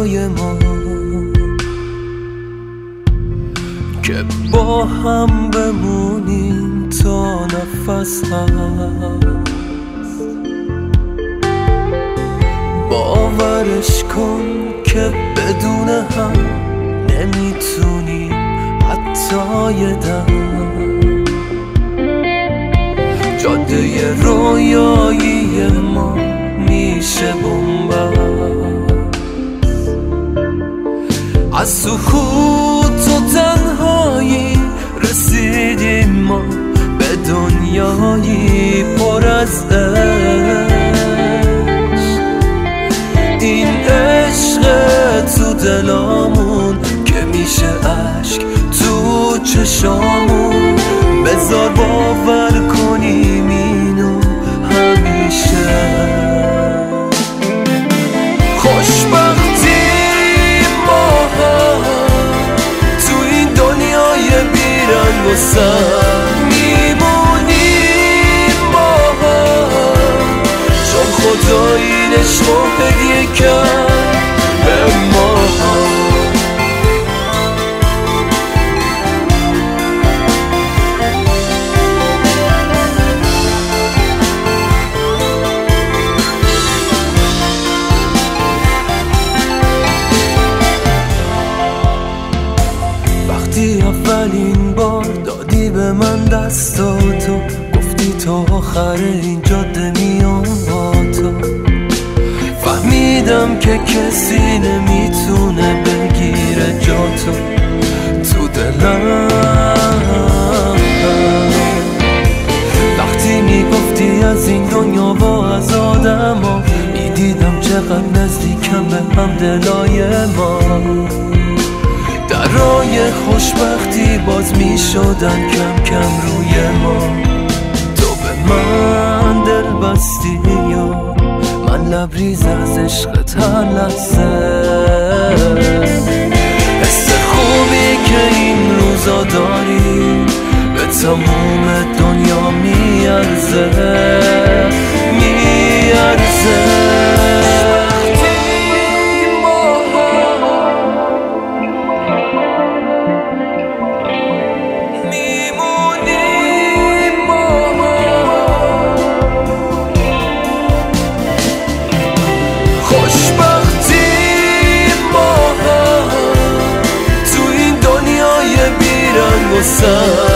برای ما که با هم بمونیم تا نفس هست. باورش کن که بدون هم نمیتونیم حتی یه دم. جاده رویایی ما میشه بنبست. از سکوت و تنهایی رسیدیم ما به دنیایی پر از عشق. این عشق تو دلامون که میشه عشق تو چشامون. بذار باور کنیم اینو همیشه. خوشبختی ما تو این دنیای بیرنگ و سر میمونیم ما، چون خدا این عشق رو هدیه کرد به ما. اولین بار دادی به من دستاتو، گفتی تا آخر این جاده میام با تو. فهمیدم که کسی نمیتونه بگیره جاتو تو دلم. وقتی میگفتی از این دنیا و از آدم ها، میدیدم چقدر نزدیکم به هم دلای ما. درای خوشبختی باز می شدن کم کم روی ما. تو به من دل بستی یا من لبریز از عشقت هر لحظه. حس خوبی که این روزا داری به تموم دنیا میارزه میارزه. خوشبختی ما تو این دنیای بیرنگ و سر